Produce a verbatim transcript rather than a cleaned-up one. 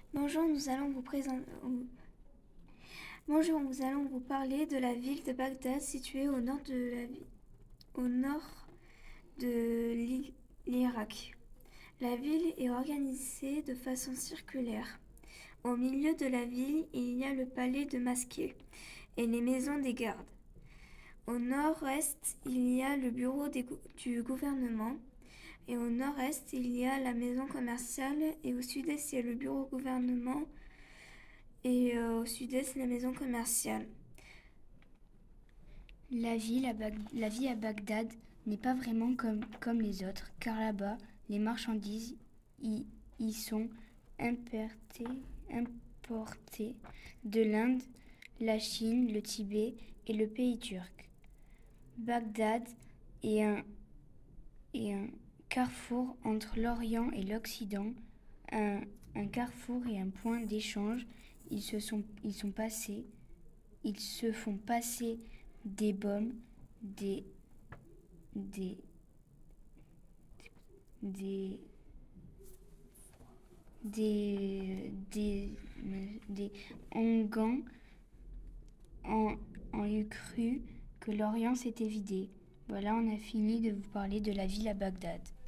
Bonjour, nous allons vous présenter. Bonjour, nous allons vous parler de la ville de Bagdad située au nord de la vi- au nord de l'I- l'Irak. La ville est organisée de façon circulaire. Au milieu de la ville, il y a le palais de Masquet et les maisons des gardes. Au nord-est, il y a le bureau des gou- du gouvernement. Et au nord-est, il y a la maison commerciale. Et au sud-est, il y a le bureau gouvernement. Et euh, au sud-est, la maison commerciale. La ville à Bag- la vie à Bagdad n'est pas vraiment comme, comme les autres, car là-bas, les marchandises y, y sont importées, importées de l'Inde, la Chine, le Tibet et le pays turc. Bagdad est un, est un carrefour entre l'Orient et l'Occident, un, un carrefour et un point d'échange. Ils se sont, ils sont passés, ils se font passer des bombes, des des des des des des Afghans ont, ont eu cru que l'Orient s'était vidé. Voilà, on a fini de vous parler de la ville à Bagdad.